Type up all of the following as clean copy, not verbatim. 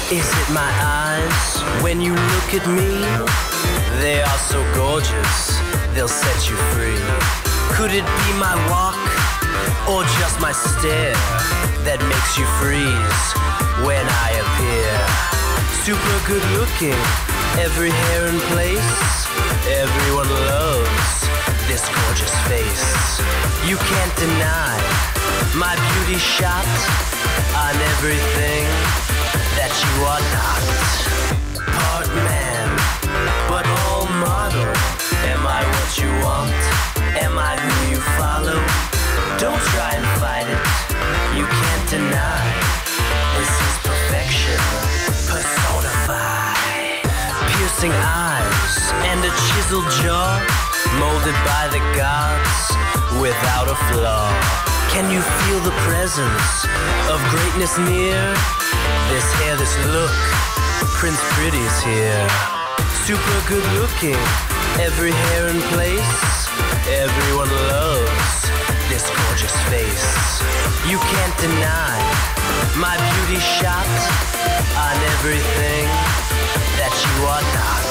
Is it my eyes when you look at me? They are so gorgeous, they'll set you free. Could it be my walk or just my stare that makes you freeze when I appear? Super good looking, every hair in place. Everyone loves this gorgeous face. You can't deny my beauty shot on everything that you are not. Part man, but all model. Am I what you want? Am I who you follow? Don't try and fight it, you can't deny. This is perfection, personified. Piercing eyes and a chiseled jaw, molded by the gods without a flaw. Can you feel the presence of greatness near? This hair, this look, Prince Pretty's here. Super good looking, every hair in place. Everyone loves this gorgeous face. You can't deny my beauty shot on everything that you are not.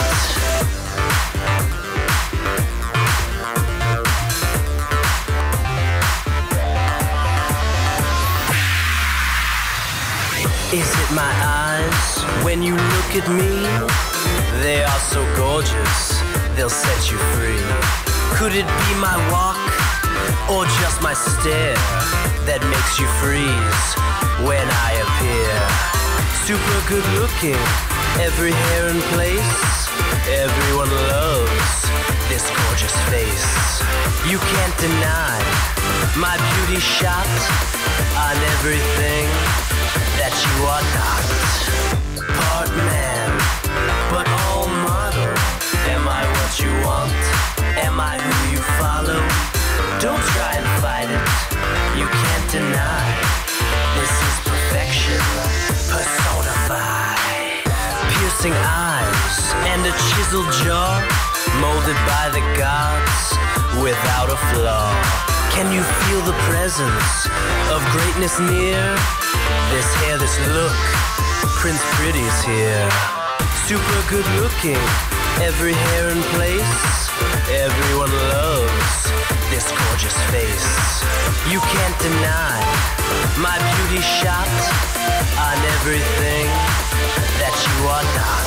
Is it my eyes when you look at me? They are so gorgeous, they'll set you free. Could it be my walk or just my stare that makes you freeze when I appear? Super good looking, every hair in place. Everyone loves this gorgeous face. You can't deny my beauty shot on everything that you are not. Part man, but all model. Am I what you want? Am I who you follow? Don't try and fight it, you can't deny. This is perfection, personified. Piercing eyes and a chiseled jaw, molded by the gods without a flaw. Can you feel the presence of greatness near? This hair, this look, Prince Pretty's here. Super good looking, every hair in place. Everyone loves this gorgeous face. You can't deny my beauty shot on everything that you are not.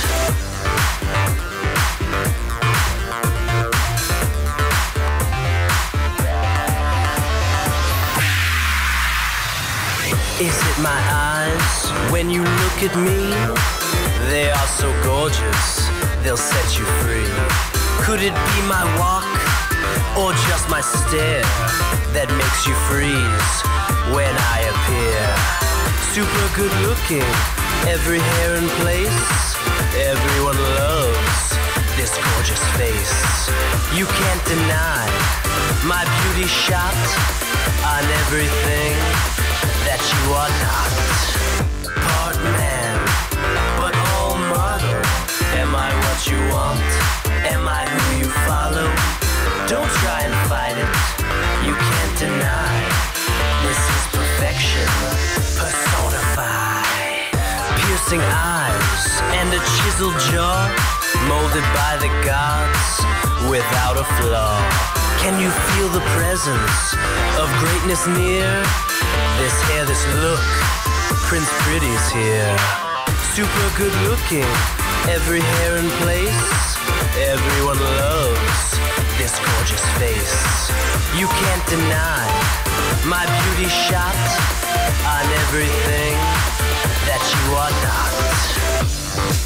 Is it my eyes when you look at me? They are so gorgeous, they'll set you free. Could it be my walk or just my stare that makes you freeze when I appear? Super good looking, every hair in place. Everyone loves this gorgeous face. You can't deny my beauty shot on everything that you are not. Part man, but all model. Am I what you want? Am I who you follow? Don't try and fight it, you can't deny. This is perfection, personified. Piercing eyes and a chiseled jaw, molded by the gods without a flaw. Can you feel the presence of greatness near? This hair, this look, Prince Pretty's here. Super good looking, every hair in place. Everyone loves this gorgeous face. You can't deny my beauty shot on everything that you are not.